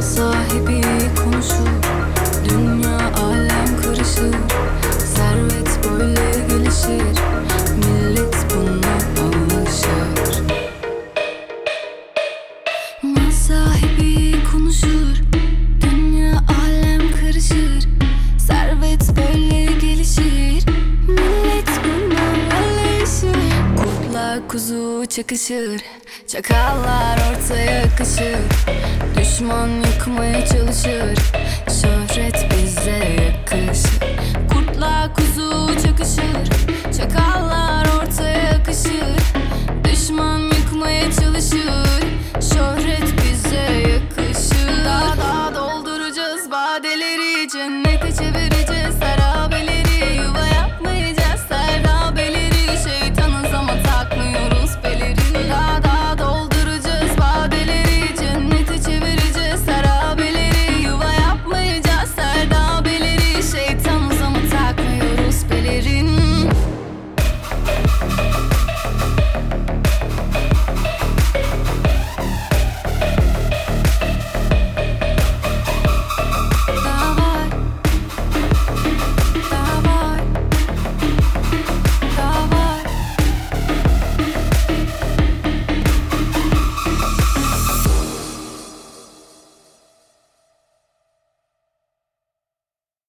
sahibi konuşur, dünya alem karışır. Servet böyle gelişir, millet buna alışır. Mal sahibi konuşur, dünya alem karışır. Servet böyle gelişir, millet buna alışır. Kurtla kuzu çakışır, çakallar ortaya akışır. Düşman yıkmaya çalışır, şöhret bize yakışır. Kurtla kuzu çakışır, çakallar ortaya akışır. Düşman yıkmaya çalışır.